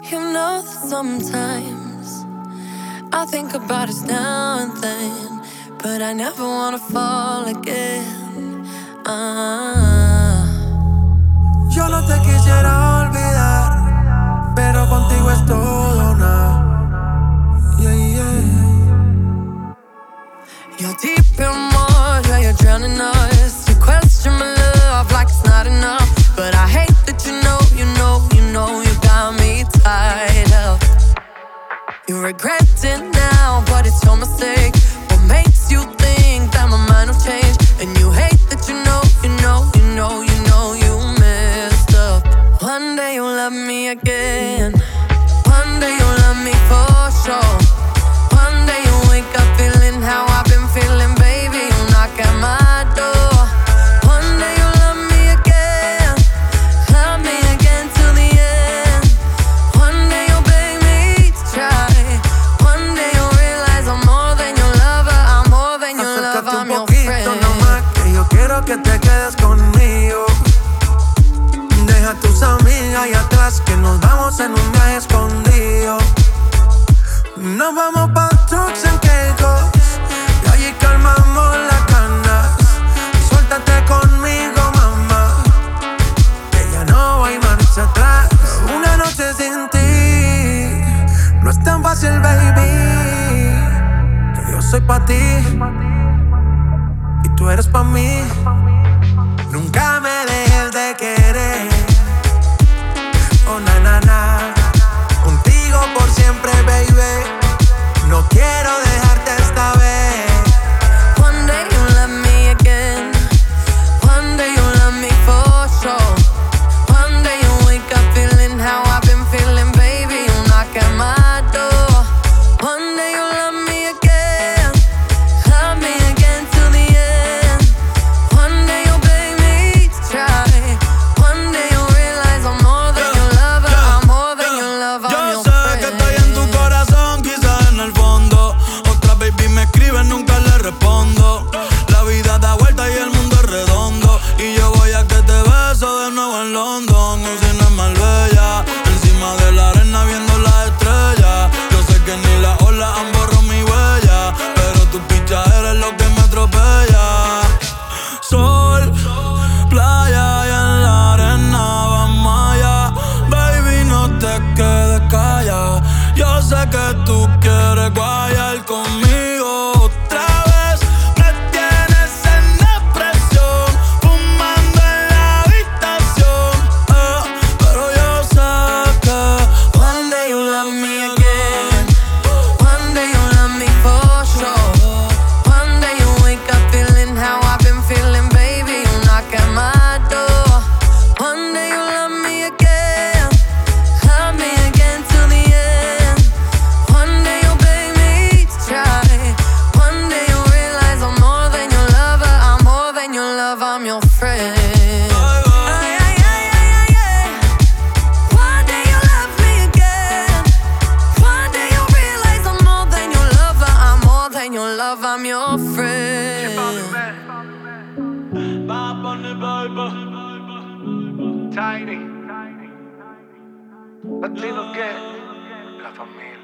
You know that sometimes I think about us now and then, but I never wanna fall again. Yo no te quisiera olvidar, pero contigo es todo nada. Yeah, yeah. You're deep in water, you're drowning us. You question my love like it's not enough, but I hate that you know you got me tied up. You regret it now, but it's your mistake. What makes you think that my mind will change? And you hate that you messed up. One day you'll love me again. One day you'll love me for sure. One day you'll wake up feeling how I've been feeling, baby. You'll knock at my door. One day you'll love me again till the end. One day you'll beg me to try. One day you'll realize I'm more than your lover. I'm more than your lover, I'm your friend. Acércate un poquito nomás, que yo quiero que te quedes conmigo. Deja tus amigas ahí atrás, que nos vamos en un viaje escondido. Nos vamos pa' trucks en Caicos y allí calmamos las ganas. Suéltate conmigo, mamá, que ya no hay marcha atrás. Una noche sin ti no es tan fácil, baby, que yo soy pa' ti y tú eres pa' mí. Nunca me dejes de querer. Oh, na, na, na. Contigo por siempre, baby. No quiero dejarte esta vez. One day you'll love me again. One day you'll love me for sure. One day you'll wake up feeling how I've been feeling, baby. You'll knock at my door. One day you'll love me again till the end. One day you'll beg me to try. One day you'll realize I'm more than your lover. I'm more than your lover, I'm your friend. Yo sé que estoy en tu corazón, quizás en el fondo. Otra baby me escribe, nunca le respondo. La vida da vuelta y el mundo es redondo. Y yo voy a que te beso de nuevo en London. Usina es Marbella, encima de la arena viendo las estrellas. Yo sé que ni las olas han borrado mi huella, pero tu picha eres lo que me atropella. Sol, playa y en la arena vamos allá. Baby, no te quedes callada. Yo sé que tú quieres guayar conmigo otra vez. Me tienes en depresión, fumando en la habitación. Pero yo sé que One day you'll love me again. One day you'll love me for sure. One day you'll wake up feeling how I've been feeling, baby. You'll knock at my door. One day you'll love me again till the end. One day you'll beg me to try. One day you'll realize I'm more than your lover. I'm more than your lover, I'm your friend. Ay, ay, ay, ay, ay, ay. One day you'll love me again. One day you'll realize I'm more than your lover. I'm more than your lover, I'm your friend. Bad Bunny, baby. Tiny. Latino que la familia.